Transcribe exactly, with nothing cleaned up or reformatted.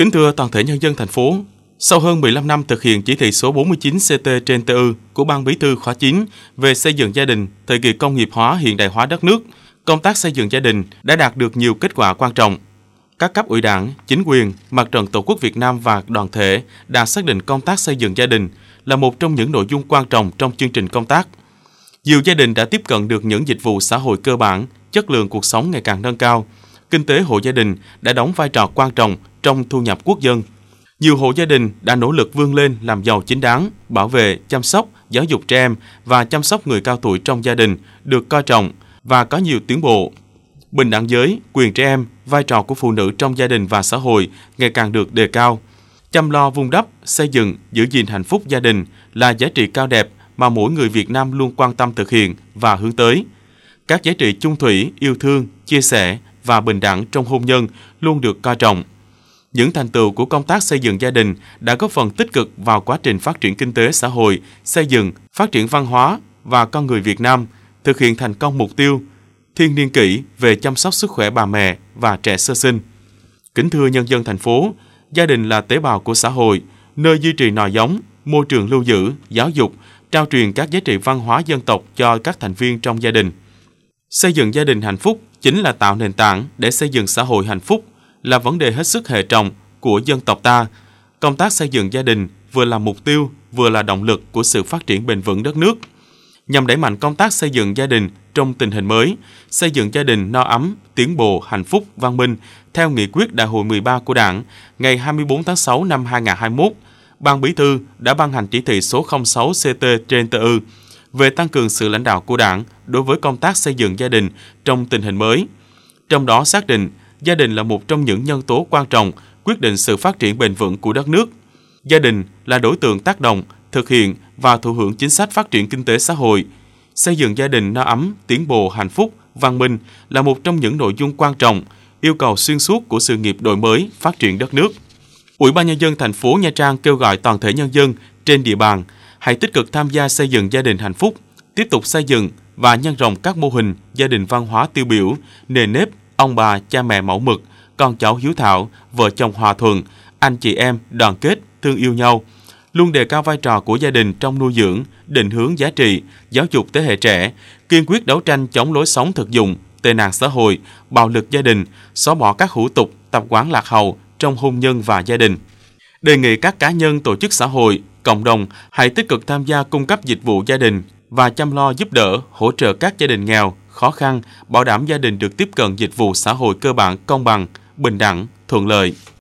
Kính thưa toàn thể nhân dân thành phố, sau hơn mười lăm năm thực hiện chỉ thị số bốn mươi chín C T trên T U của Ban Bí thư khóa chín về xây dựng gia đình, thời kỳ công nghiệp hóa hiện đại hóa đất nước, công tác xây dựng gia đình đã đạt được nhiều kết quả quan trọng. Các cấp ủy Đảng, chính quyền, Mặt trận Tổ quốc Việt Nam và đoàn thể đã xác định công tác xây dựng gia đình là một trong những nội dung quan trọng trong chương trình công tác. Nhiều gia đình đã tiếp cận được những dịch vụ xã hội cơ bản, chất lượng cuộc sống ngày càng nâng cao. Kinh tế hộ gia đình đã đóng vai trò quan trọng trong thu nhập quốc dân. Nhiều hộ gia đình đã nỗ lực vươn lên làm giàu chính đáng, bảo vệ, chăm sóc, giáo dục trẻ em và chăm sóc người cao tuổi trong gia đình được coi trọng và có nhiều tiến bộ. Bình đẳng giới, quyền trẻ em, vai trò của phụ nữ trong gia đình và xã hội ngày càng được đề cao. Chăm lo vun đắp, xây dựng, giữ gìn hạnh phúc gia đình là giá trị cao đẹp mà mỗi người Việt Nam luôn quan tâm thực hiện và hướng tới. Các giá trị chung thủy, yêu thương, chia sẻ và bình đẳng trong hôn nhân luôn được coi trọng. Những thành tựu của công tác xây dựng gia đình đã góp phần tích cực vào quá trình phát triển kinh tế xã hội, xây dựng, phát triển văn hóa và con người Việt Nam, thực hiện thành công mục tiêu thiên niên kỷ về chăm sóc sức khỏe bà mẹ và trẻ sơ sinh. Kính thưa nhân dân thành phố, gia đình là tế bào của xã hội, nơi duy trì nòi giống, môi trường lưu giữ, giáo dục, trao truyền các giá trị văn hóa dân tộc cho các thành viên trong gia đình. Xây dựng gia đình hạnh phúc chính là tạo nền tảng để xây dựng xã hội hạnh phúc, là vấn đề hết sức hệ trọng của dân tộc ta. Công tác xây dựng gia đình vừa là mục tiêu, vừa là động lực của sự phát triển bền vững đất nước. Nhằm đẩy mạnh công tác xây dựng gia đình trong tình hình mới, xây dựng gia đình no ấm, tiến bộ, hạnh phúc, văn minh, theo nghị quyết Đại hội mười ba của Đảng, ngày hai mươi tư tháng sáu năm hai nghìn không trăm hai mươi mốt, Ban Bí thư đã ban hành chỉ thị số không sáu C T trên T U về tăng cường sự lãnh đạo của Đảng đối với công tác xây dựng gia đình trong tình hình mới. Trong đó xác định, gia đình là một trong những nhân tố quan trọng quyết định sự phát triển bền vững của đất nước. Gia đình là đối tượng tác động, thực hiện và thụ hưởng chính sách phát triển kinh tế xã hội. Xây dựng gia đình no ấm, tiến bộ, hạnh phúc, văn minh là một trong những nội dung quan trọng, yêu cầu xuyên suốt của sự nghiệp đổi mới, phát triển đất nước. Ủy ban Nhân dân thành phố Nha Trang kêu gọi toàn thể nhân dân trên địa bàn hãy tích cực tham gia xây dựng gia đình hạnh phúc, tiếp tục xây dựng và nhân rộng các mô hình gia đình văn hóa tiêu biểu, nề nếp, ông bà, cha mẹ mẫu mực, con cháu hiếu thảo, vợ chồng hòa thuận, anh chị em đoàn kết, thương yêu nhau. Luôn đề cao vai trò của gia đình trong nuôi dưỡng, định hướng giá trị, giáo dục thế hệ trẻ, kiên quyết đấu tranh chống lối sống thực dụng, tệ nạn xã hội, bạo lực gia đình, xóa bỏ các hủ tục, tập quán lạc hậu trong hôn nhân và gia đình. Đề nghị các cá nhân, tổ chức xã hội, cộng đồng hãy tích cực tham gia cung cấp dịch vụ gia đình và chăm lo giúp đỡ, hỗ trợ các gia đình nghèo, khó khăn, bảo đảm gia đình được tiếp cận dịch vụ xã hội cơ bản công bằng, bình đẳng, thuận lợi.